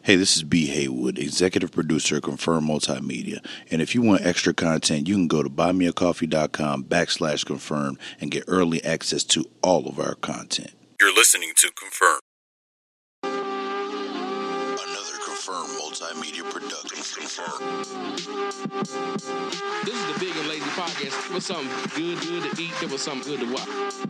Hey, this is B. Haywood, executive producer of Confirm Multimedia. And if you want extra content, you can go to buymeacoffee.com/confirm and get early access to all of our content. You're listening to Confirm. Another Confirm Multimedia production. This is the Big and Lazy Podcast. There was something good to eat. There was something good to watch.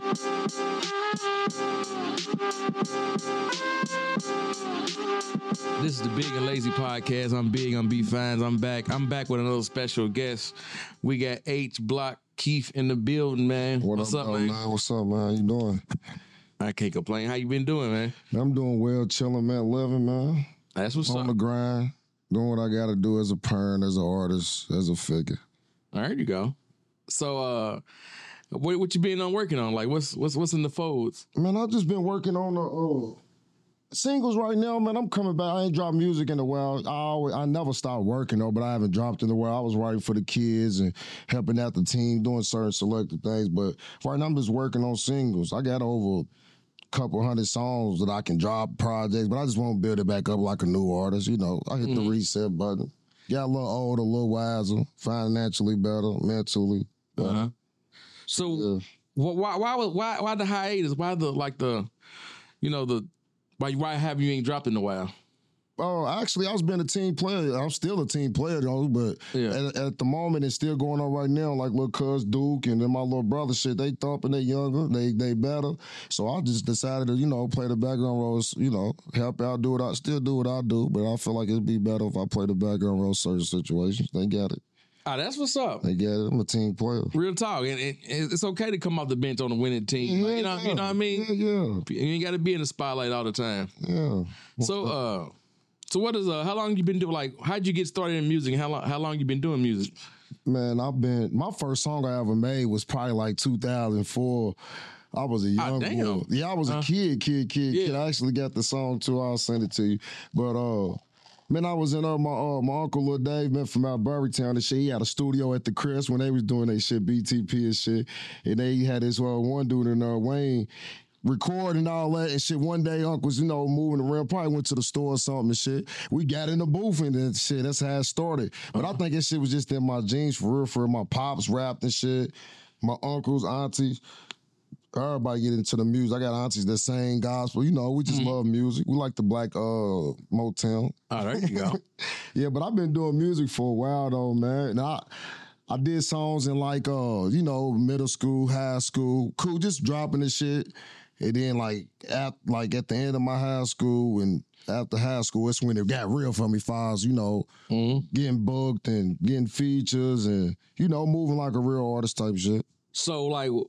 This is the Big and Lazy Podcast. I'm Big, I'm B Fines. I'm back with another special guest. We got H Block Keith in the building, man. What's up, man? What's up, man? How you doing? I can't complain. How you been doing, man? I'm doing well, chilling, man, living, man. That's what's up. On the grind, doing what I got to do as a parent, as an artist, as a figure. There you go. So, what you been working on? Like, what's in the folds? Man, I've just been working on the singles right now, man. I'm coming back. I ain't dropped music in a while. I never stopped working though, but I haven't dropped in a while. I was writing for the kids and helping out the team, doing certain selected things. But right now I'm just working on singles. I got over a couple hundred songs that I can drop projects, but I just want to build it back up like a new artist. You know, I hit the reset button. Got a little older, a little wiser, financially better, mentally. So, why the hiatus? Why have you ain't dropped in a while? Oh, actually, I was being a team player. I'm still a team player, though, but at the moment, it's still going on right now. Like little cuz Duke and then my little brother shit, they thumping, they younger, they better. So I just decided to, play the background roles, help out, do what I do. But I feel like it'd be better if I play the background role in certain situations. They got it. Ah, that's what's up. They get it. I'm a team player. Real talk. And it's okay to come off the bench on a winning team. You know what I mean? Yeah. You ain't got to be in the spotlight all the time. Yeah. So what is how long you been doing? Like, how'd you get started in music? How long you been doing music? Man, my first song I ever made was probably like 2004. I was a young boy. Yeah, I was a kid. I actually got the song too. I'll send it to you. But man, I was in my uncle Lil Dave, man, from out Burrytown and shit. He had a studio at the Crest when they was doing their shit, BTP and shit. And they had this one dude in Wayne recording all that and shit. One day, Uncle's, moving around, probably went to the store or something and shit. We got in the booth and then shit, that's how it started. But I think that shit was just in my genes for real, my pops rapped and shit, my uncles, aunties. Everybody get into the music. I got aunties that sing gospel. We just love music. We like the black Motown. Oh, there you go. Yeah, but I've been doing music for a while though, man. And I did songs in like middle school, high school, cool, just dropping the shit. And then at the end of my high school and after high school, it's when it got real for me. Files, getting booked and getting features and moving like a real artist type shit. So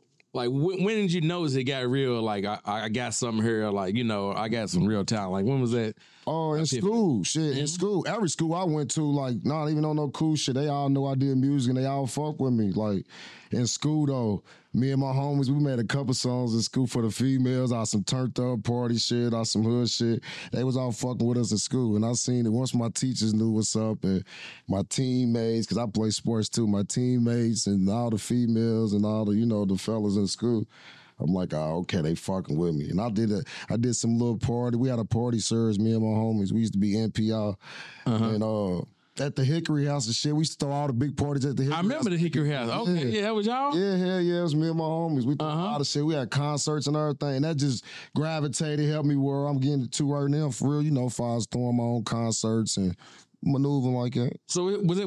when did you notice it got real? Like, I got something here, I got some real talent. Like, when was that? Oh, in school. Shit, in school. Every school I went to, not even on no cool shit. They all know I did music and they all fuck with me. Like, in school, though, me and my homies, we made a couple songs in school for the females. I some turned up party shit, I some hood shit. They was all fucking with us in school. And I seen it once my teachers knew what's up and my teammates, because I play sports too, my teammates and all the females and all the, the fellas in school. I'm like, oh, okay, they fucking with me. And I did some little party. We had a party service, me and my homies. We used to be NPR. And at the Hickory House and shit, we used to throw all the big parties at the Hickory House. I remember the Hickory House. Okay, yeah, that was y'all? Yeah, it was me and my homies. We threw a lot of shit. We had concerts and everything. And that just gravitated, helped me where I'm getting to right now. For real, if I was throwing my own concerts and maneuvering like that. So was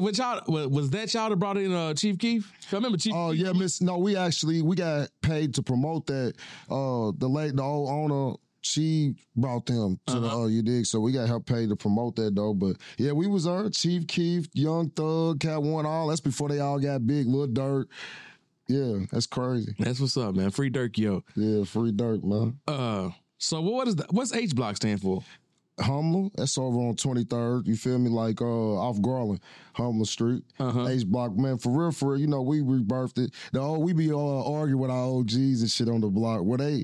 that y'all that brought in Chief Keef? I remember Chief. Oh yeah, we got paid to promote that. The old owner, she brought them to the you dig. So we got help paid to promote that though. But yeah, we was there. Chief Keef, Young Thug, Cat One, all that's before they all got big. Lil Durk. Yeah, that's crazy. That's what's up, man. Free Durk, yo. Yeah, free Durk, man. So what is that? What's H Block stand for? Humble, that's over on 23rd, you feel me, off Garland, Humble Street, H Block, man, for real, we rebirthed it. We be arguing with our OGs and shit on the block, where they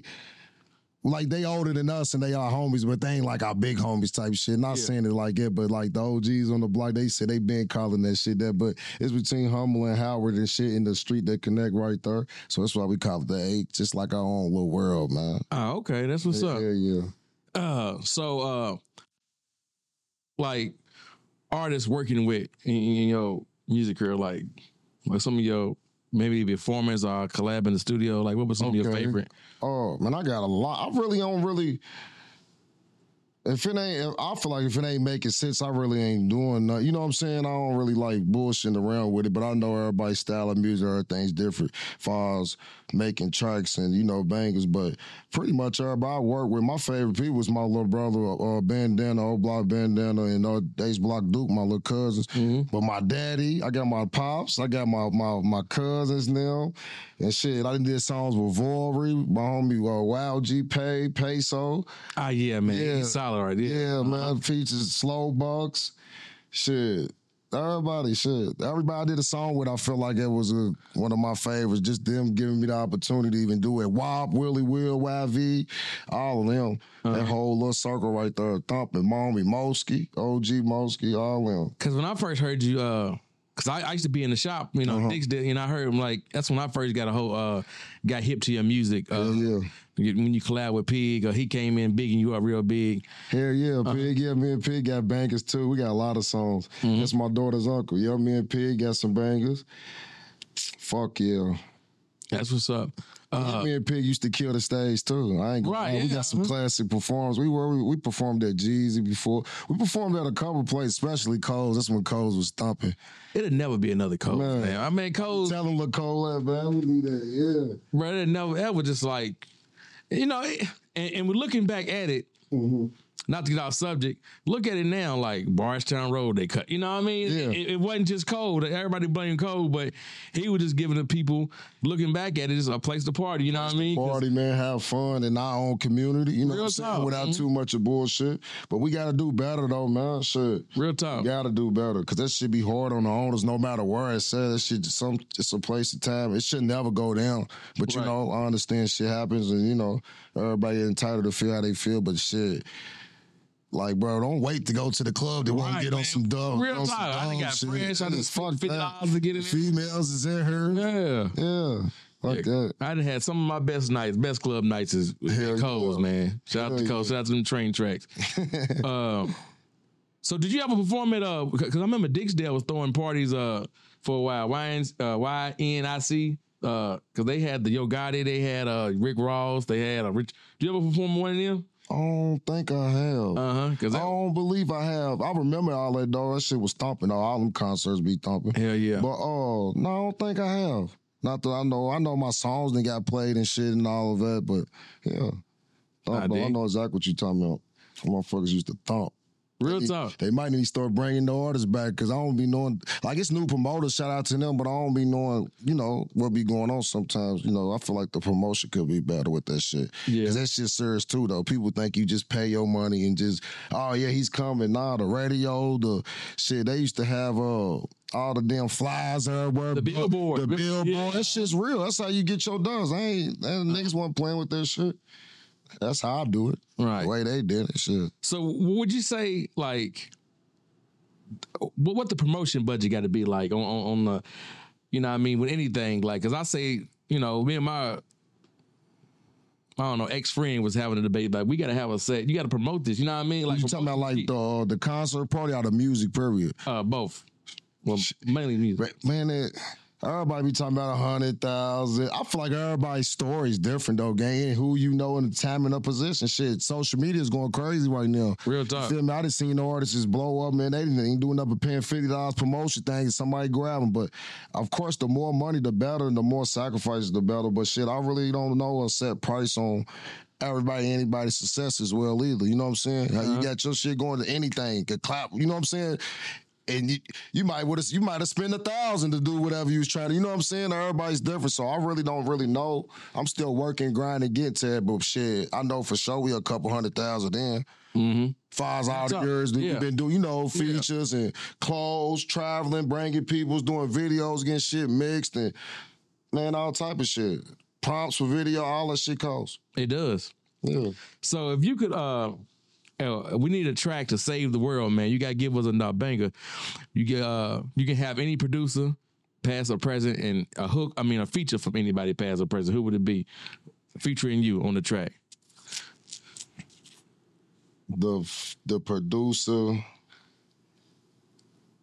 older than us and they are homies, but they ain't like our big homies type shit. Not saying it like that, but like the OGs on the block, they said they been calling that shit that, but it's between Humble and Howard and shit in the street that connect right there. So that's why we call it the H, just like our own little world, man. Oh, okay, that's what's up. Yeah. like artists working with in your music career? Like some of your maybe performance or collab in the studio. Like what was some of your favorite? Oh man, I got a lot. I really don't really. I feel like if it ain't making sense, I really ain't doing nothing. You know what I'm saying? I don't really like bullshitting around with it, but I know everybody's style of music, everything's different as far as making tracks and, bangers. But pretty much everybody I work with, my favorite people was my little brother, Bandana, Old Block Bandana, and Ace Block Duke, my little cousins. Mm-hmm. But my daddy, I got my pops, I got my cousins now. And shit, I did songs with Vory, my homie Wild G, Peso. Ah, yeah, man. Yeah. He's solid right there. Yeah, man. Features Slow Bucks. Shit. Everybody I did a song with, I felt like it was one of my favorites. Just them giving me the opportunity to even do it. WAP, Willie Will, YV, all of them. That whole little circle right there. Thumping, Mommy, Mosky, OG Mosky, all of them. Because when I first heard you, because I used to be in the shop, Dix did, I heard him like, that's when I first got hip to your music. Yeah. When you collab with Pig, he came in bigging you up real big. Hell yeah, Pig. Yeah, me and Pig got bangers too. We got a lot of songs. Mm-hmm. That's my daughter's uncle. Yeah, me and Pig got some bangers. Fuck yeah. That's what's up. Me and Pig used to kill the stage too. I ain't gonna lie. We got some classic performances. We performed at Jeezy before. We performed at a couple places, especially Coles. That's when Coles was thumping. It'll never be another Coles, man. I mean, Coles. Tell him look Cole, man. We need that, yeah. Bro, it never ever just like, and we're looking back at it. Mm-hmm. Not to get off subject, look at it now, like Bardstown Road they cut. You know what I mean? Yeah. It wasn't just Cole. Everybody blamed Cole, but he was just giving the people, looking back at it, just a place to party. You know what I mean? Party, man, have fun in our own community. You know what I'm saying? Without too much of bullshit. But we got to do better, though, man. Shit. Real talk. Got to do better, because that shit be hard on the owners no matter where it's at. That shit, it's a place of time. It should never go down. But, I understand shit happens, and, everybody entitled to feel how they feel, but shit. Like, bro, don't wait to go to the club. They won't get on some dumb. Real talk. I got friends. I just fuck $50 to get in. Females is in her. Yeah. Fuck that. I done had some of my best club nights is Coles, man. Shout out to Coles. Shout out to them train tracks. So did you ever perform at because I remember Dixdale was throwing parties for a while. YNIC. Because they had the Yo Gotti, they had Rick Ross, they had Rich. Did you ever perform one of them? I don't think I have. I don't believe I have. I remember all that, though. That shit was thumping. All them concerts be thumping. Hell yeah. But no, I don't think I have. Not that I know. I know my songs that got played and shit and all of that, but yeah. I know exactly what you're talking about. Motherfuckers used to thump. Real talk. They might need to start bringing the artists back, because I don't be knowing. Like, it's new promoters, shout out to them, but I don't be knowing, what be going on sometimes. I feel like the promotion could be better with that shit. Yeah. Because that shit serious too, though. People think you just pay your money and just, oh yeah, he's coming. Nah, the radio, the shit, they used to have all the damn flyers everywhere. The billboard. The billboard. Yeah. That shit's real. That's how you get your dollars. Niggas wasn't playing with that shit. That's how I do it. Right. The way they did it, shit. So would you say, like, what the promotion budget got to be like on the, with anything? Like, because I say, me and my, ex-friend was having a debate, like, we got to have a set. You got to promote this, you know what I mean? Like, you talking about, like, the concert party or the music period? Both. Well, mainly music. Man, everybody be talking about 100,000. I feel like everybody's story is different, though, gang. Who in the time and the position. Shit, social media is going crazy right now. Real talk. You feel me? I done seen the artists just blow up, man. They ain't doing nothing but paying $50 promotion thing and somebody grab them. But, of course, the more money, the better, and the more sacrifices, the better. But, shit, I really don't know a set price on anybody's success as well either. You know what I'm saying? How you got your shit going to anything, could clap. You know what I'm saying? And you might have spent $1,000 to do whatever you was trying to. You know what I'm saying? Everybody's different, so I really don't know. I'm still working, grinding, getting to it, but shit, I know for sure we a couple 100,000 in. Mm-hmm. Files out of years that you've been doing, features and clothes, traveling, bringing people, doing videos, getting shit mixed, and man, all type of shit. Prompts for video, all that shit costs. It does. Yeah. So if you could, we need a track to save the world, man. You got to give us a banger. You can have any producer, past or present, and a feature from anybody, past or present. Who would it be featuring you on the track? The producer,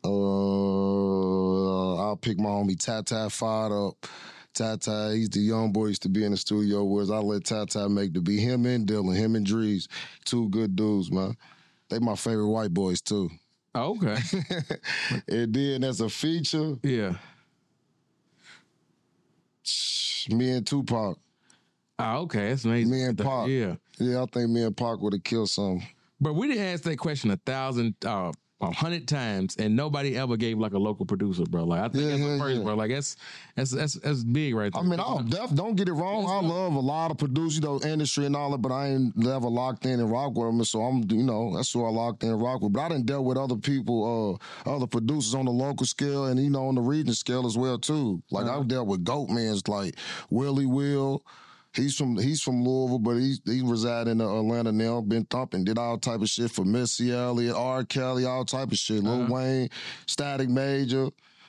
I'll pick my homie Tata Fired Up. Tata, he's the young boy, used to be in the studio with us. I let Tata make the beat. Him and Dylan, him and Drees, two good dudes, man. They my favorite white boys, too. Oh, okay. And then as a feature, yeah, me and Tupac. Oh, okay. That's amazing. Me and Pac. Yeah. Yeah, I think me and Pac would have killed something. But we didn't ask that question 100 times, and nobody ever gave like a local producer, bro. Like I think that's the first, bro. Like that's big right there. I mean, don't get it wrong. I love a lot of producers, industry and all that, but I ain't never locked in and rock with them. So I'm, that's who I locked in and rock with. But I done dealt with other people, other producers on the local scale and on the region scale as well too. Like I've dealt with GOATmans like Willie Will. He's from Louisville, but he reside in Atlanta now. Been thumping, did all type of shit for Missy Elliott, R. Kelly, all type of shit. Lil Wayne, Static Major,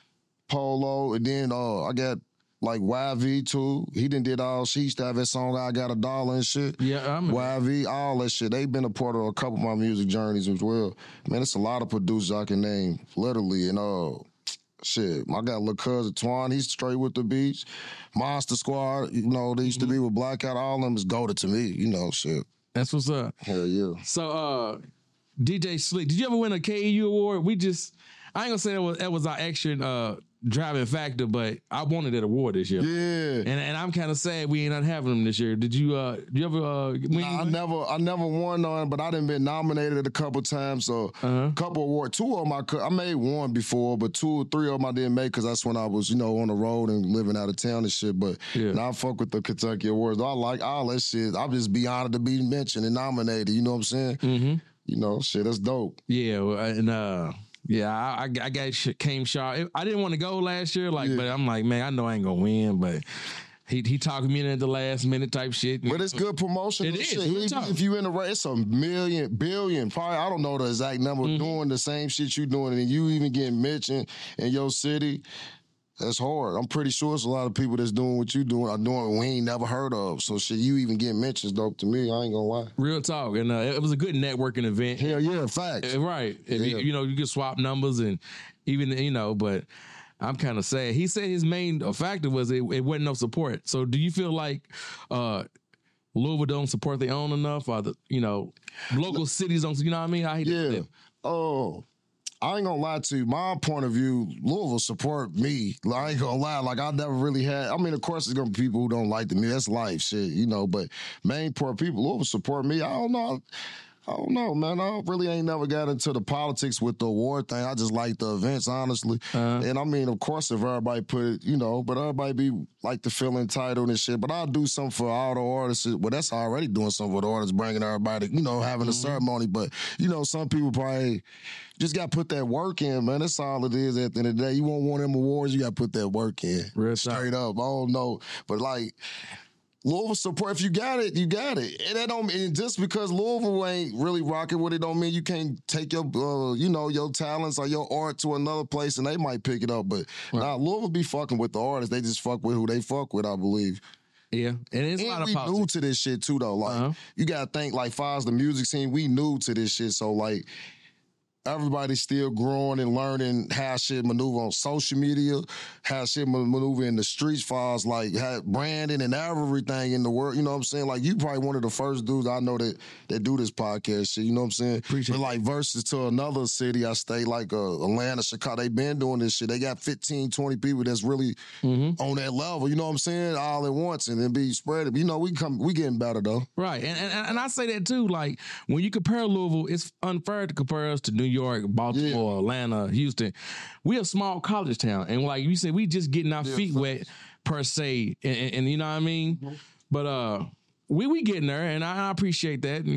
Polo, and then I got like YV too. He did all. She used to have that song "I Got $1" and shit. Yeah, YV, all that shit. They've been a part of a couple of my music journeys as well. Man, it's a lot of producers I can name, literally, and shit, I got little cousin Twan. He's straight with the beats. Monster Squad, they used to be with Blackout. All of them is goated to me, shit. That's what's up. Hell yeah. So, DJ Slick, did you ever win a KEU award? I ain't gonna say that was our action driving factor, but I wanted that award this year. Yeah. And I'm kind of sad we ain't not having them this year. Did you ever win? Nah, I never won none, but I done been nominated a couple times. So a couple awards. Two of them I made one before, but 2 or 3 of them I didn't make because that's when I was, on the road and living out of town and shit. But now I fuck with the Kentucky Awards. I like all that shit. I'll just be honored to be mentioned and nominated. You know what I'm saying? Mm-hmm. Shit, that's dope. Yeah, yeah, I came short. I didn't want to go last year, but I'm like, man, I know I ain't gonna win, but he talked me in at the last minute type shit. But it's good promotion. It is. Shit. If you in the race, it's a million, billion, probably I don't know the exact number, doing the same shit you doing, and you even getting mentioned in your city. That's hard. I'm pretty sure it's a lot of people that's doing what you doing are doing we ain't never heard of. So shit, you even getting mentions dope to me. I ain't gonna lie. Real talk. And it was a good networking event. Hell yeah, facts. Right. You can swap numbers and even, but I'm kind of sad. He said his main factor was it wasn't no support. So do you feel like Louisville don't support their own enough, or local cities don't, you know what I mean? I hate that. Oh. I ain't gonna lie to you. My point of view, Louisville support me. I ain't gonna lie. Like I never really had. I mean, of course, there's gonna be people who don't like me. That's life, shit, But main part people, Louisville support me. I don't know, man. I really ain't never got into the politics with the award thing. I just like the events, honestly. And I mean, of course, if everybody put it, but everybody be like to feel entitled and shit. But I'll do something for all the artists. Well, that's already doing something for the artists, bringing everybody, having a ceremony. But, some people probably just got to put that work in, man. That's all it is at the end of the day. You want one of them awards, you got to put that work in. Real straight up. I don't know. But like, Louisville support, if you got it, you got it. And that don't mean just because Louisville ain't really rocking with it don't mean you can't take your your talents or your art to another place and they might pick it up. But Louisville be fucking with the artists. They just fuck with who they fuck with, I believe. Yeah, and it's a lot of politics. We new to this shit too, though. Like you gotta think, like, far as the music scene, we new to this shit. So like, everybody's still growing and learning how shit maneuver on social media, how shit maneuver in the streets, far as like branding and everything in the world. You know what I'm saying? Like you probably one of the first dudes I know that do this podcast shit. You know what I'm saying? Appreciate but like versus to another city, I stay like Atlanta, Chicago. They been doing this shit. They got 15, 20 people that's really on that level. You know what I'm saying? All at once and then be spread. We getting better though. Right, and I say that too. Like when you compare Louisville, it's unfair to compare us to New York, Baltimore, Atlanta, Houston. We a small college town, and like you said, we just getting our feet wet per se, and you know what I mean. But we getting there, and I appreciate that.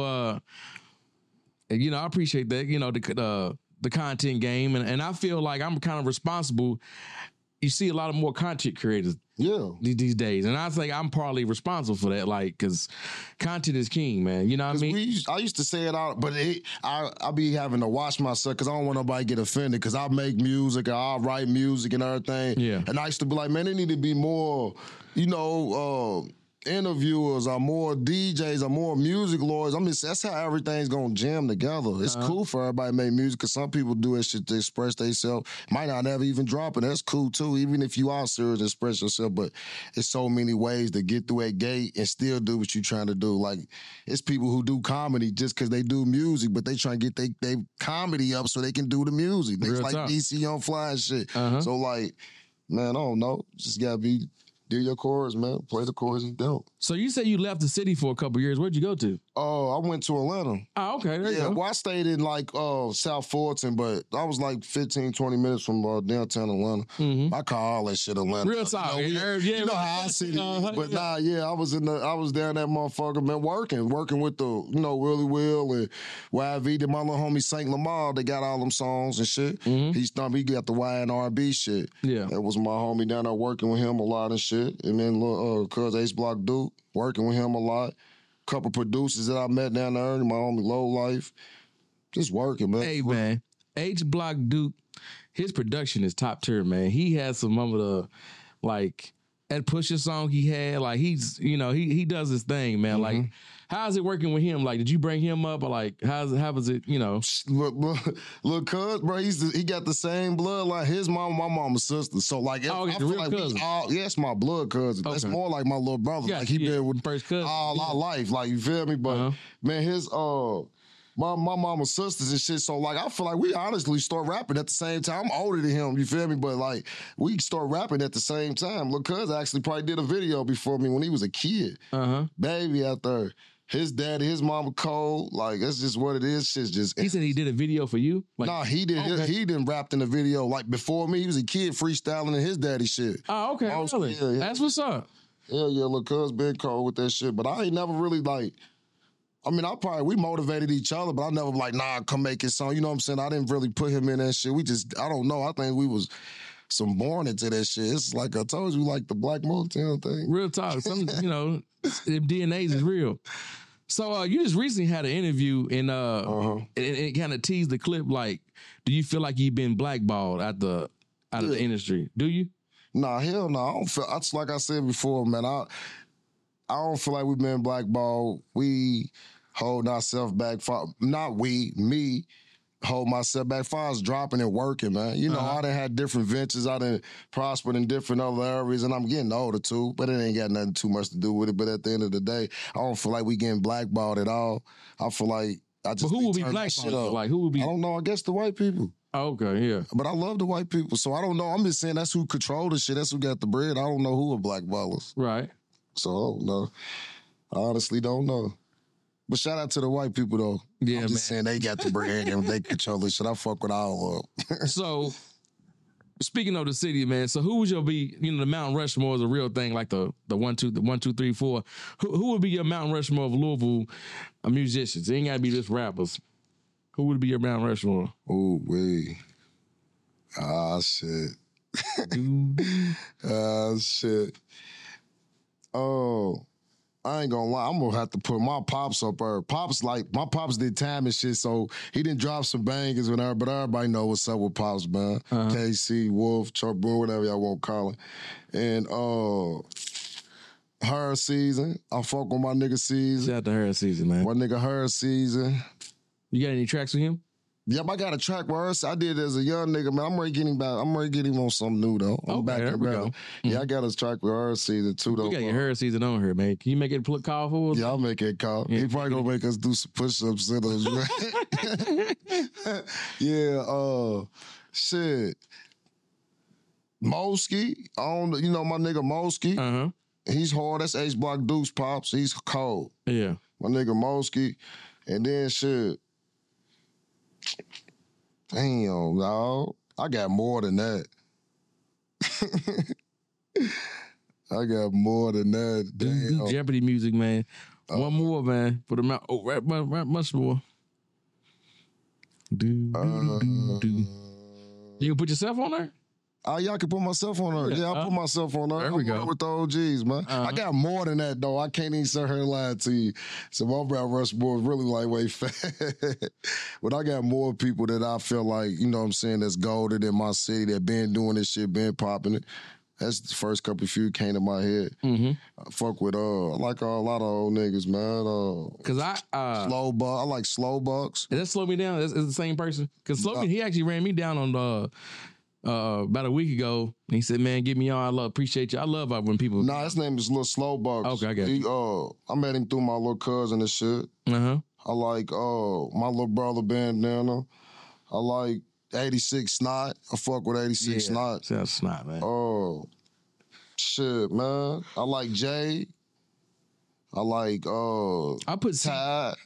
I appreciate that. The content game, and I feel like I'm kind of responsible. You see a lot of more content creators these days. And I think I'm partly responsible for that, like, because content is king, man. You know what I mean? I used to say it out, but I be having to watch myself because I don't want nobody to get offended because I make music, I write music and everything. Yeah. And I used to be like, man, there need to be more, interviewers, or more DJs, or more music lawyers. I mean, that's how everything's gonna jam together. It's cool for everybody to make music, because some people do that shit to express themselves. Might not ever even drop it. That's cool too, even if you are serious to express yourself. But it's so many ways to get through that gate and still do what you're trying to do. Like, it's people who do comedy just because they do music, but they try to get they comedy up so they can do the music. It's like DC on Fly and shit. So like, man, I don't know. Just gotta do your chorus, man. Play the chorus and don't. So you said you left the city for a couple years. Where'd you go to? Oh, I went to Atlanta. Oh, okay. There you go. Well, I stayed in like South Fulton, but I was like 15, 20 minutes from downtown Atlanta. I call all that shit Atlanta. Real talk. You know how I see it. But I was down that motherfucker, man, working with the, Willie Will and YV, did my little homie Saint Lamar. They got all them songs and shit. He got the Y and R&B shit. Yeah. That was my homie down there working with him a lot and shit. And then cuz Ace Block Duke, working with him a lot. Couple producers that I met down there, my homie Low Life. Just working, man. Hey, man. H Block Duke, his production is top tier, man. He has some of the, like, that Pusha song he had, like, he's, he does his thing, man. Like, how's it working with him? Like, did you bring him up, or like, how was it, Look, cuz, bro, he got the same blood like his mama, my mama's sister. So, like, I feel like it's my blood cousin. Okay. That's more like my little brother. Like, he been with first cousin all our life. Like, you feel me? But, man, his, my mama's sisters and shit. So, like, I feel like we honestly start rapping at the same time. I'm older than him, you feel me? But, like, we start rapping at the same time. Look, cuz actually probably did a video before me when he was a kid. Baby out there. His daddy, his mama cold. Like, that's just what it is. Shit's just. He said he did a video for you? Like, nah, he did. Okay. He didn't rap in the video. Like, before me, he was a kid freestyling in his daddy shit. Oh, okay. Really? Yeah. That's what's up. Yeah, look, cuz been cold with that shit. But I ain't never really, like, I mean, we motivated each other, but I never like, nah, come make it song. You know what I'm saying? I didn't really put him in that shit. I don't know. I think we was born into that shit. It's like I told you, like the Black Motown thing. Real talk. Some, DNAs is real. So you just recently had an interview and it kind of teased the clip. Like, do you feel like you've been blackballed out of the industry? Do you? Nah, hell no. I don't feel. That's like I said before, man. I don't feel like we've been blackballed. We hold ourselves back. Me hold myself back. Far as dropping and working, man. I done had different ventures. I done prospered in different other areas, and I'm getting older too, but it ain't got nothing too much to do with it. But at the end of the day, I don't feel like we getting blackballed at all. I feel like I just. But who will be blackballed? Like, who will be? I don't know. I guess the white people. Okay, yeah. But I love the white people, so I don't know. I'm just saying that's who control the shit. That's who got the bread. I don't know who are blackballers. Right. So I don't know. I honestly don't know. But shout out to the white people, though. Yeah, I'm just saying they got the bread and they control this shit. I fuck with all of them. So, speaking of the city, man, so who would the Mount Rushmore is a real thing, like the 1, 2, 3, 4. Who would be your Mount Rushmore of Louisville musicians? It ain't gotta be just rappers. Who would be your Mount Rushmore? Oh, wait. Ah, shit. Ah, shit. Oh, I ain't gonna lie. I'm gonna have to put my pops up there. My pops did time and shit, so he didn't drop some bangers with her, but everybody know what's up with Pops, man. KC, Wolf, Chuck Brewer, whatever y'all want to call it. And Her Season. I fuck with my nigga Season. Shout out to Her Season, man. My nigga Her Season. You got any tracks with him? Yep, I got a track with Her. I did it as a young nigga, man. I'm ready to get him back. I'm ready to get him on something new, though. I'm back in go. Yeah, I got a track with Her Season, too, though. You got your Her Season on here, man. Can you make it call for us? Yeah, I'll make it call. Yeah. He probably gonna make us do some push-ups in those, right? Yeah, shit. Mosky, my nigga Mosky. He's hard. That's H Block Duke's Pops. He's cold. Yeah. My nigga Mosky. And then shit. Damn, dog. I got more than that. I got more than that. Damn. Do Jeopardy music, man. One more, man. For the mouth. Oh, rap much more. You can put yourself on there? Y'all can put myself on her. Yeah, I'll put myself on her. There we go. With the OGs, man. I got more than that, though. I can't even sit here and lie to you. So my Mount Rushmore is really lightweight fat. But I got more people that I feel like, you know what I'm saying, that's golden in my city, that been doing this shit, been popping it. That's the first couple few came to my head. Mm-hmm. I fuck with I like a lot of old niggas, man. Cause Slow Buck. I like Slow Bucks. Does that slow me down? Is the same person? Cause Slow me, he actually ran me down on about a week ago. He said, "Man, get me on. Appreciate you. I love when people." Nah, his name is Lil Slow Bucks. Okay, I got you. I met him through my little cousin and shit. Uh-huh. I like my little brother Bandana. I like 86 Snot. I fuck with 86 Snot. Sounds Snot, man. Oh, shit, man. I like Jay. I like I put Tide.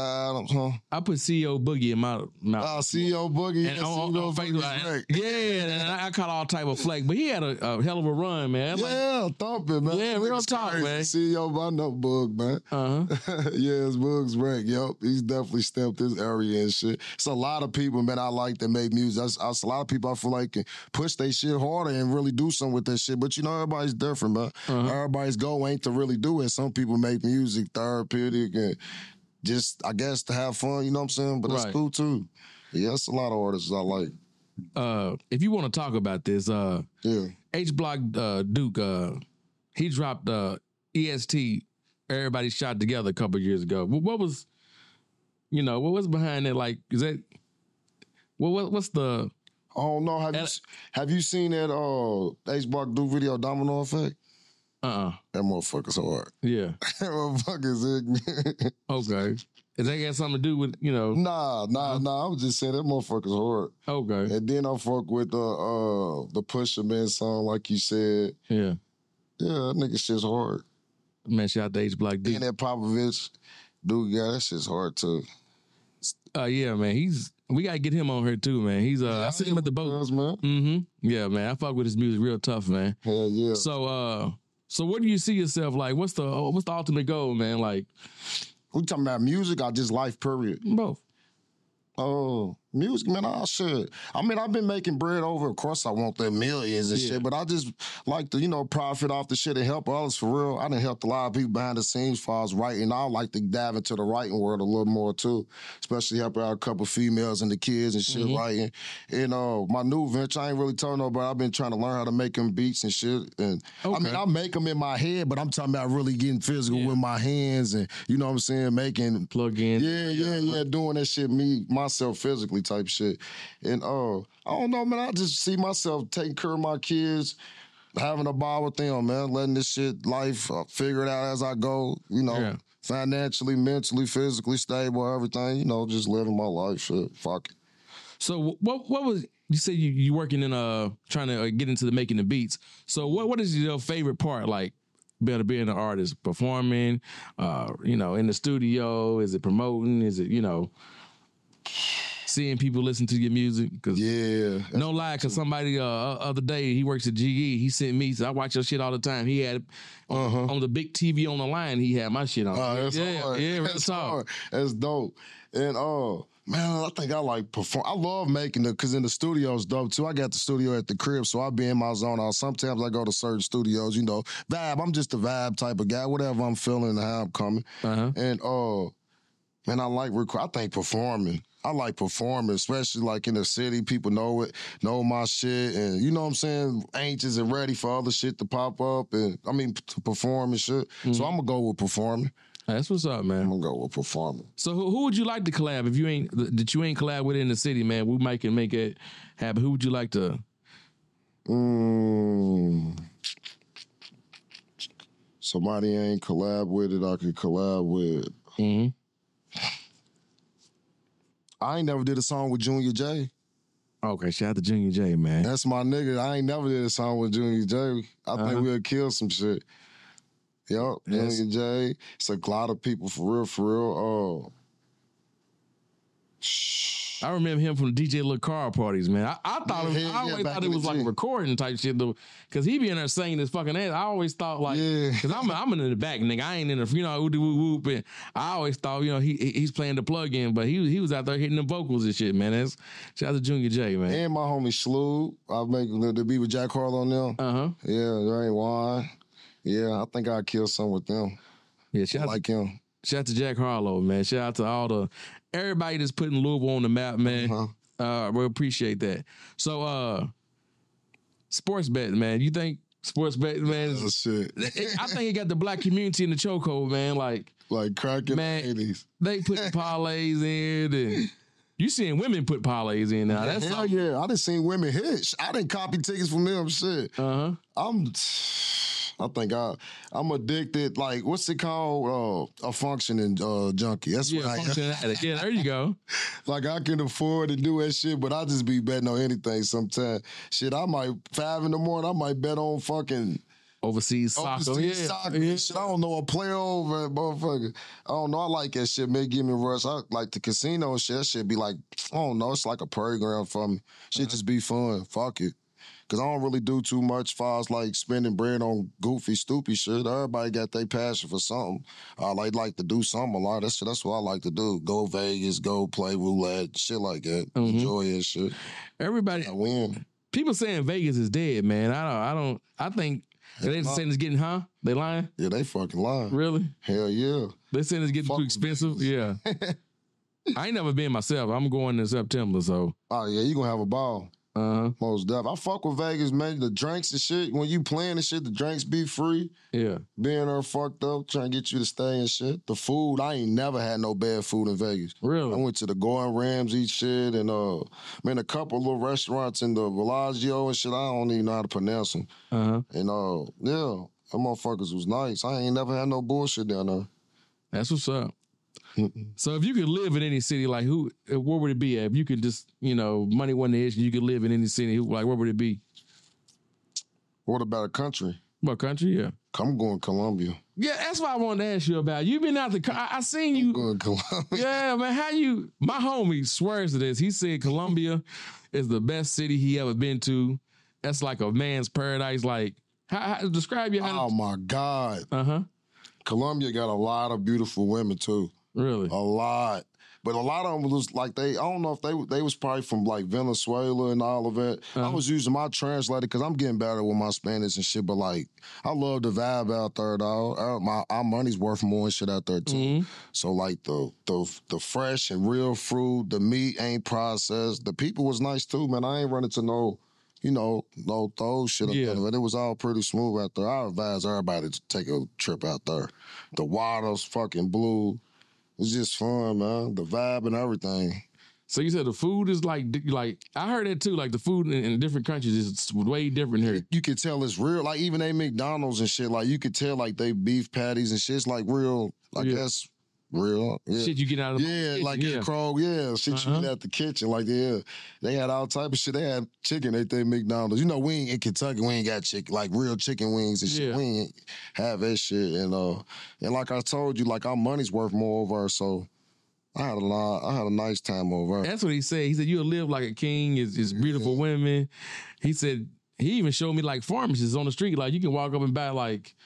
I put CEO Boogie in my mouth. CEO Boogie. And on Facebook, and I caught all type of flack, but he had a hell of a run, man. Thumping, man. Yeah, real talk, crazy. man. CEO, I know Boog, man. Uh-huh. His Boog's right. Yep, he's definitely stepped his area and shit. It's a lot of people, man, I like that make music. That's a lot of people I feel like can push their shit harder and really do something with that shit. But you know, everybody's different, man. Everybody's goal ain't to really do it. Some people make music therapeutic and just, I guess, to have fun, you know what I'm saying? But that's cool, too. Yeah, it's a lot of artists I like. If you want to talk about this, H Block Duke, he dropped EST, Everybody Shot Together a couple years ago. What was, what was behind that? Like, is that, what's the... I don't know. Have you seen that H Block Duke video, Domino Effect? That motherfucker's hard. Yeah. That motherfucker's ignorant. Okay. Is that got something to do with, Nah. I was just saying that motherfucker's hard. Okay. And then I fuck with the Pusha Man song, like you said. Yeah. Yeah, that nigga shit's hard. Man, shout out to H Block Duke. And that Popovich dude, that shit's hard too. Yeah, man. We gotta get him on here too, man. I see him at the boat. Man. Mm-hmm. Yeah, man. I fuck with his music real tough, man. Hell yeah. So where do you see yourself? Like, what's the ultimate goal, man? Like, we talking about music or just life, period? Both. Oh, music, man, shit. I mean, I've been making bread over. Of course, I want the millions and shit, but I just like to, profit off the shit and help others for real. I done helped a lot of people behind the scenes as far as writing. I like to dive into the writing world a little more, too, especially helping out a couple females and the kids and shit writing. And my new venture, I ain't really telling nobody. I've been trying to learn how to make them beats and shit. And I mean, I make them in my head, but I'm talking about really getting physical with my hands and, you know what I'm saying, making... Plug in. Yeah, doing that shit, myself physically type shit. And I don't know, man, I just see myself taking care of my kids, having a ball with them, man, letting this shit, life, figure it out as I go, financially, mentally, physically stable, everything, just living my life, shit, fuck it. So what was, you said you working in, trying to get into the making the beats. So what is your favorite part, like, being an artist, performing, in the studio? Is it promoting? Is it, seeing people listen to your music? Cause no lie, because somebody other day, he works at GE, he sent me, so I watch your shit all the time. He had on the big TV on the line, he had my shit on. That's hard. Yeah, that's hard. That's dope. And man, I think I like perform. I love making it because in the studio is dope too. I got the studio at the crib, so I be in my zone. Sometimes I go to certain studios, vibe. I'm just a vibe type of guy. Whatever I'm feeling and how I'm coming. And man, I like I think performing. I like performing, especially like in the city. People know my shit, and you know what I'm saying, anxious and ready for other shit to pop up, and to perform and shit. So I'm gonna go with performing. That's what's up, man. I'm gonna go with performing. So who would you like to collab if you ain't collab with in the city, man? We might can make it happen. Who would you like to? Somebody I ain't collab with it, I could collab with. I ain't never did a song with Junior J. Okay, shout out to Junior J, man. That's my nigga. I ain't never did a song with Junior J. I think we'll kill some shit. Yup, Junior J. It's a lot of people for real. I remember him from the DJ Lil Carl parties, man. I thought I always thought it was like a recording type shit though, because he be in there singing his fucking ass. I always thought like, because I'm in the back, nigga. I ain't in the whoop whoop, and I always thought he's playing the plug in, but he was out there hitting the vocals and shit, man. That's shout out to Junior J, man. And my homie Sloop, I make the beat with Jack Harlow now. Yeah, there ain't one. Yeah, I think I'd kill some with them. Yeah, shout out him. Shout out to Jack Harlow, man. Shout out to everybody that's putting Louisville on the map, man. We appreciate that. So, sports betting, man. You think Sports betting, man. Oh, shit. I think it got the black community in the chokehold, man. Like crack in man, the 80s. They put parlays in and you seeing women put parlays in now. That's hell yeah. I done seen women hit. I didn't copy tickets from them, shit. I think I'm addicted. Like, what's it called? A functioning junkie. That's what I am. Yeah, there you go. Like, I can afford to do that shit, but I just be betting on anything sometimes. Shit, I might, 5 in the morning, I might bet on fucking overseas soccer. Yeah. Shit, I don't know a player over, motherfucker. I don't know. I like that shit. May give me a rush. I like the casino and shit. That shit be like, I don't know. It's like a program for me. Shit just be fun. Fuck it. Because I don't really do too much as far as like spending bread on goofy, stupid shit. Everybody got their passion for something. I like to do something a lot. That's what I like to do. Go Vegas, go play roulette, shit like that. Enjoy that shit. Everybody, I win. People saying Vegas is dead, man. I think they saying it's getting, They lying? Yeah, they fucking lying. Really? Hell yeah. They saying it's getting too expensive? Yeah. I ain't never been myself. I'm going in September, so. Oh, yeah, you gonna have a ball. Most definitely. I fuck with Vegas, man. The drinks and shit. When you playing and shit, the drinks be free. Yeah. Being there fucked up, trying to get you to stay and shit. The food, I ain't never had no bad food in Vegas. Really? I went to the Gordon Ramsay shit and man, a couple little restaurants in the Bellagio and shit. I don't even know how to pronounce them. And yeah, them motherfuckers was nice. I ain't never had no bullshit down there. That's what's up. So if you could live in any city, like where would it be at? If you could just, money wasn't the issue, you could live in any city, where would it be? What about a country? What country? Yeah. I'm going Colombia. Yeah, that's what I wanted to ask you about. You've been out I seen you. I'm going Colombia. Yeah, man, my homie swears to this. He said Colombia is the best city he ever been to. That's like a man's paradise. Like, how describe your Oh, my God. Colombia got a lot of beautiful women, too. Really? A lot. But a lot of them was like I don't know if they was probably from like Venezuela and all of that. I was using my translator because I'm getting better with my Spanish and shit. But like, I love the vibe out there, dog. Our money's worth more and shit out there too. So like the fresh and real fruit, the meat ain't processed. The people was nice too, man. I ain't running to no those shit up there. But it was all pretty smooth out there. I advise everybody to take a trip out there. The water's fucking blue. It's just fun, man. The vibe and everything. So you said the food is like I heard that too. Like the food in different countries is way different here. You could tell it's real. Like even they McDonald's and shit. Like you could tell like they beef patties and shit's like real. Like that's real. Yeah. Shit you get out of the kitchen. Like at Krog. Yeah, shit you get out the kitchen. Like they had all type of shit. They had chicken at their McDonald's. We ain't in Kentucky. We ain't got chicken like real chicken wings and shit. Yeah. We ain't have that shit. And like I told you, like our money's worth more over. So I had a nice time over. That's what he said. He said you'll live like a king. It's beautiful women. He said he even showed me like pharmacies on the street. Like you can walk up and buy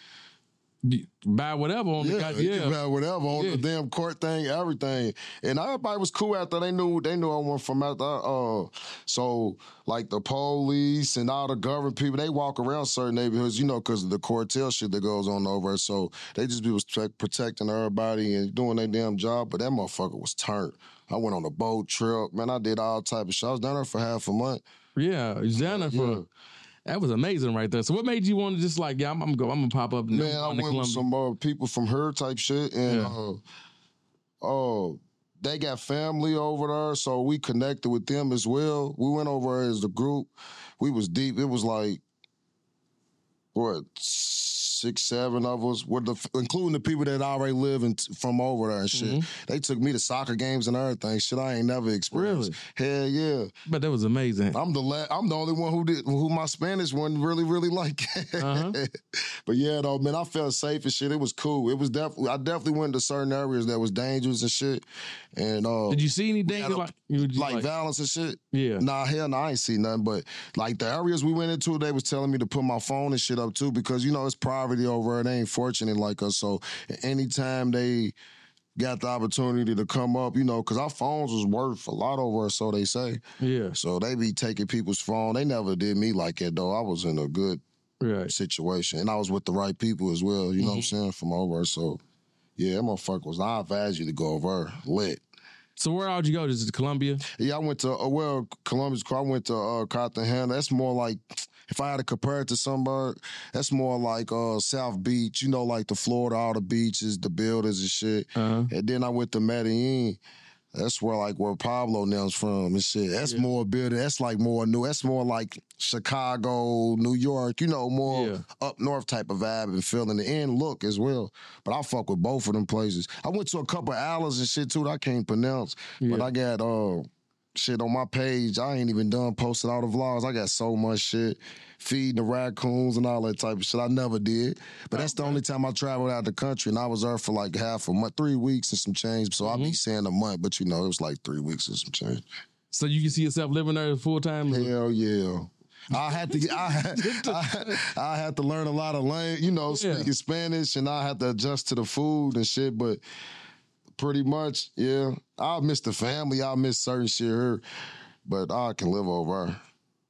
whatever on the buy whatever on the damn court thing, everything. And everybody was cool out there. They knew I went from out there. So like the police and all the government people, they walk around certain neighborhoods, because of the cartel shit that goes on over. So they just be protecting everybody and doing their damn job. But that motherfucker was turned. I went on a boat trip, man. I did all type of shit. I was down there for half a month. Yeah, he's down there for. That was amazing right there. So what made you want to just like, I'm gonna pop up? Man, I went with some people from her type shit, and they got family over there, so we connected with them as well. We went over as the group. We was deep. It was like, 6, 7 of us, including the people that already live from over there and shit. They took me to soccer games and everything. Shit, I ain't never experienced. Really? Hell yeah. But that was amazing. I'm the only one who my Spanish one really, really like. But yeah, though, man, I felt safe and shit. It was cool. It was I definitely went to certain areas that was dangerous and shit. And did you see any danger like violence and shit? Yeah. Nah, hell no, I ain't see nothing. But like the areas we went into, they was telling me to put my phone and shit up too because it's poverty over there. They ain't fortunate like us. So anytime they got the opportunity to come up, because our phones was worth a lot over there, so they say. Yeah. So they be taking people's phone. They never did me like that though. I was in a good situation, and I was with the right people as well. You know what I'm saying, from over there. So yeah, that motherfucker was. I advise you to go over there, lit. So where would you go? This is Colombia? Yeah, I went to Columbus. I went to Cartagena. That's more like if I had to compare it to somewhere, that's more like South Beach, you know, like the Florida, all the beaches, the buildings and shit. And then I went to Medellin. That's where Pablo now's from and shit. That's more building. That's like more new. That's more like Chicago, New York, you know, more up north type of vibe and feeling the end look as well. But I fuck with both of them places. I went to a couple of alleys and shit too that I can't pronounce. But I got shit on my page. I ain't even done posting all the vlogs. I got so much shit. Feeding the raccoons and all that type of shit. I never did. But that's the only time I traveled out the country, and I was there for like half a month, 3 weeks and some change. So I'll be saying a month, but you know, it was like 3 weeks and some change. So you can see yourself living there full time? Hell yeah. I had to learn a lot of language, you know, speaking Spanish, and I had to adjust to the food and shit, but pretty much, yeah. I'll miss the family. I'll miss certain shit here, but I can live over there.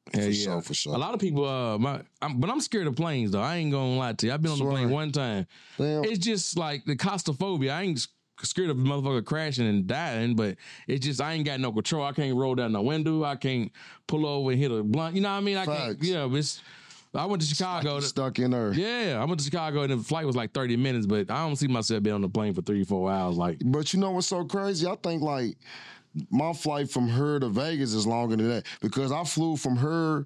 For sure. A lot of people, but I'm scared of planes, though. I ain't gonna lie to you. I've been on the plane one time. Damn. It's just like the claustrophobia. I ain't scared of a motherfucker crashing and dying, but it's just I ain't got no control. I can't roll down the window. I can't pull over and hit a blunt. You know what I mean? I can't. Yeah, I went to Chicago. Stuck in there. Yeah, I went to Chicago and the flight was like 30 minutes, but I don't see myself being on the plane for 3-4 hours. Like, but you know what's so crazy? I think like my flight from here to Vegas is longer than that because I flew from here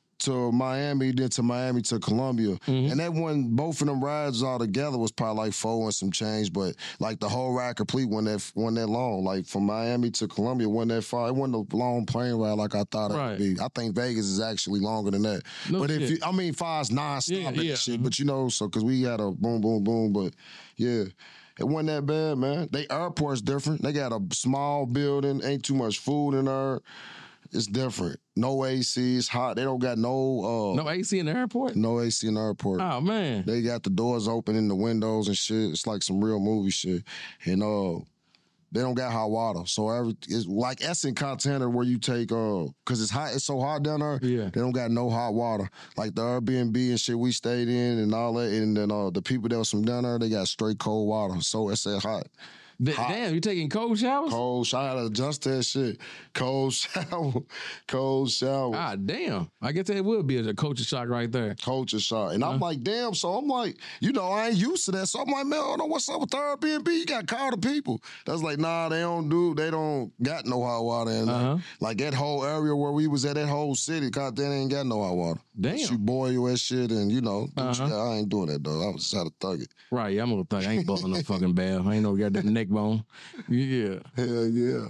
to Miami, then to Miami to Columbia. And that one, both of them rides all together was probably like 4 and some change, but like the whole ride complete wasn't that long. Like from Miami to Columbia wasn't that far. It wasn't a long plane ride like I thought it would be. I think Vegas is actually longer than that. No but shit. Far as non-stop and shit, but you know, so because we had a boom, boom, boom, but yeah. It wasn't that bad, man. They airport's different. They got a small building, ain't too much food in there. It's different. No AC. It's hot. They don't got no... no AC in the airport? No AC in the airport. Oh, man. They got the doors open in the windows and shit. It's like some real movie shit. And they don't got hot water. So it's like Essen Container where you take... Because it's hot. It's so hot down there. Yeah. They don't got no hot water. Like the Airbnb and shit we stayed in and all that. And then the people that was from down there, they got straight cold water. So it's that hot. Damn, you taking cold showers? Cold shower. I had to adjust that shit. Cold shower. Cold shower. Ah, damn. I guess that would be a culture shock right there. Culture shock. And I'm like, damn. So I'm like, you know, I ain't used to that. So I'm like, man, I don't know what's up with the Airbnb. You got to call the people. That's like, nah, they don't got no hot water in there. Like that whole area where we was at, that whole city, they ain't got no hot water. Damn. You boil that shit and, you know, I ain't doing that, though. I was just trying to thug it. Right, yeah, I'm gonna thug. I ain't busting no fucking bath. I ain't no goddamn neck bone. Yeah. Hell yeah.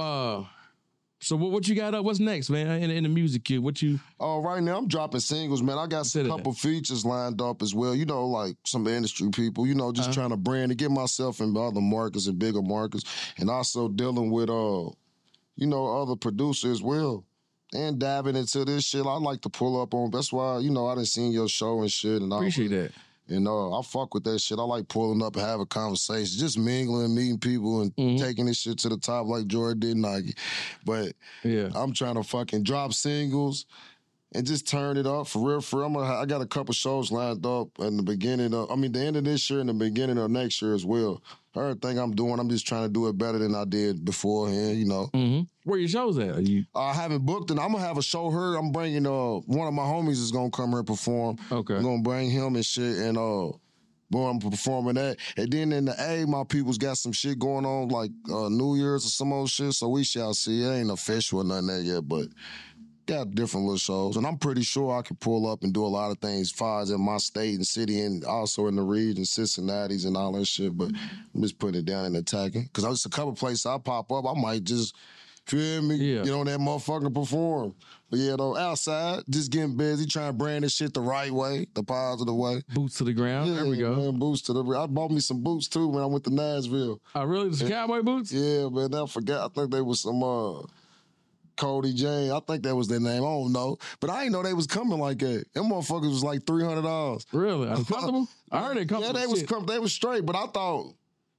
So what you got up? What's next, man? In the music queue, what you? Oh, right now I'm dropping singles, man. I got a couple features lined up as well. You know, like some industry people. You know, just trying to brand and get myself in other markets and bigger markets, and also dealing with you know, other producers as well. And diving into this shit, I like to pull up on. That's why, you know, I done seen your show and shit, and appreciate that. And I fuck with that shit. I like pulling up and having conversations, just mingling, meeting people, and taking this shit to the top like Jordan did Nike. But yeah, I'm trying to fucking drop singles and just turn it up for real. I got a couple shows lined up in the beginning of, the end of this year and the beginning of next year as well. Everything I'm doing, I'm just trying to do it better than I did beforehand, you know. Where your shows at? I haven't booked, and I'm going to have a show here. I'm bringing, one of my homies is going to come here and perform. Okay. I'm going to bring him and shit, and boy, I'm performing that. And then in the A, my people's got some shit going on, like New Year's or some old shit, so we shall see. It ain't official or nothing there yet, but got different little shows. And I'm pretty sure I can pull up and do a lot of things as far as in my state and city and also in the region, Cincinnati's and all that shit, but I'm just putting it down and attacking. Because there's a couple places I pop up, I might just, feel me, get on that motherfucker perform. But yeah, though, outside, just getting busy, trying to brand this shit the right way, the positive way. Boots to the ground. There we go. Man, boots to the ground. I bought me some boots, too, when I went to Nashville. Oh, really? The cowboy boots? Yeah, man, I forgot. I think they was some, Cody Jane. I think that was their name. I don't know. But I didn't know they was coming like that. Them motherfuckers was like $300. Really? Uncomfortable? I heard they comfortable. Yeah, they was straight, but I thought...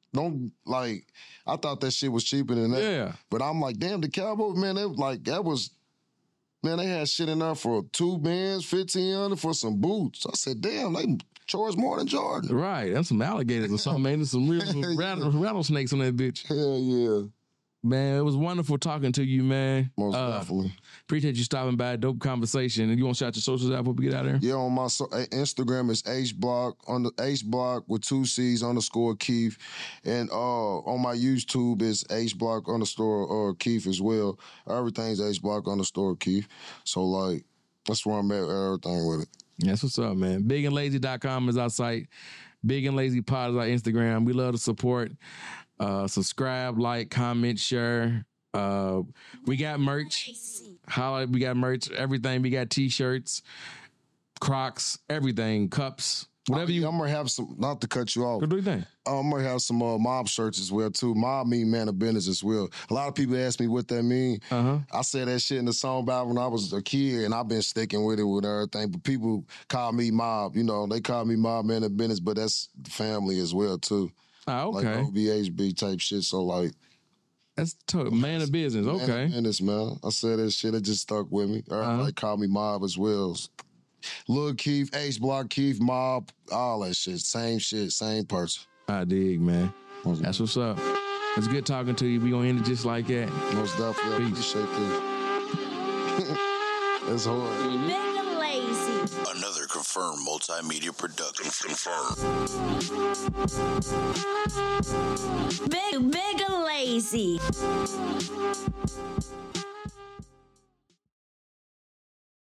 I thought that shit was cheaper than that. Yeah. But I'm like, damn, the Cowboys, man, they had shit in there for 2 bands, $1,500 for some boots. I said, damn, they charge more than Jordan. Right. That's some alligators or something, man. There's some real rattlesnakes on that bitch. Hell yeah. Man, it was wonderful talking to you, man. Most definitely. Appreciate you stopping by. Dope conversation. And you want to shout your socials out before we get out of there? Yeah, on my Instagram is HBlock with 2 C's _ Keith, and on my YouTube is HBlock _ Keith as well. Everything's HBlock _ Keith. So like that's where I'm at. Everything with it. That's what's up, man. BigandLazy.com is our site. Big and Lazy Pod is our Instagram. We love the support. Subscribe, like, comment, share. We got merch. We got merch. Everything. We got T-shirts, Crocs, everything, cups, whatever you. I'm gonna have some. Not to cut you off. What do you think? I'm gonna have some mob shirts as well too. Mob mean man of business as well. A lot of people ask me what that mean. I said that shit in the song about when I was a kid, and I've been sticking with it with everything. But people call me mob. You know, they call me mob man of business, but that's the family as well too. Oh, okay. Like OBHB type shit. So like. That's man of business. Okay. Man of business, man. I said that shit. It just stuck with me. Everybody call me mob as well. Lil Keith, HBlock Keith, mob, all that shit. Same shit, same person. I dig, man. That's what's up. It's good talking to you. We gonna end it just like that. Most definitely. I appreciate this. It's hard. Big and Lazy. Another Confirmed Multimedia production. Big and Lazy.